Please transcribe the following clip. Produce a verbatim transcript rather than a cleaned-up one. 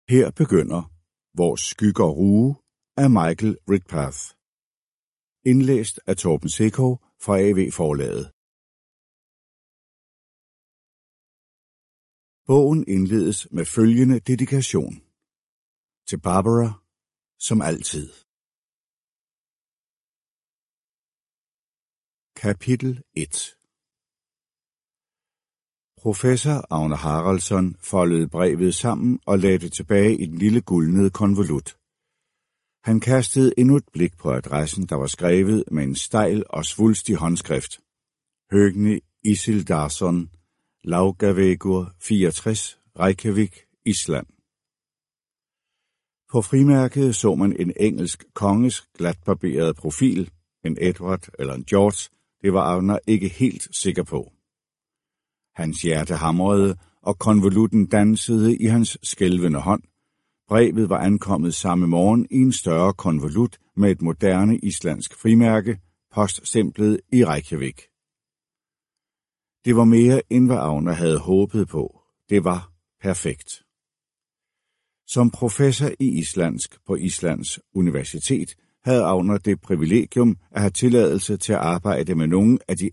Her begynder Hvor skygger ruge af Michael Rickpath. Indlæst af Torben Sekov fra A V Forlaget. Bogen indledes med følgende dedikation. Til Barbara, som altid. Kapitel et. Professor Agne Haraldsson foldede brevet sammen og lagde det tilbage i den lille guldnede konvolut. Han kastede endnu et blik på adressen, der var skrevet med en stejl og svulstig håndskrift. Høgne Isildarsson, Laugavegur fireogtres, Reykjavik, Island. På frimærket så man en engelsk konges glatbarberede profil, en Edward eller en George, det var Agner ikke helt sikker på. Hans hjerte hamrede, og konvolutten dansede i hans skælvende hånd. Brevet var ankommet samme morgen i en større konvolut med et moderne islandsk frimærke, poststemplet i Reykjavik. Det var mere end hvad Agner havde håbet på. Det var perfekt. Som professor i islandsk på Islands Universitet havde Agner det privilegium at have tilladelse til at arbejde med nogle af de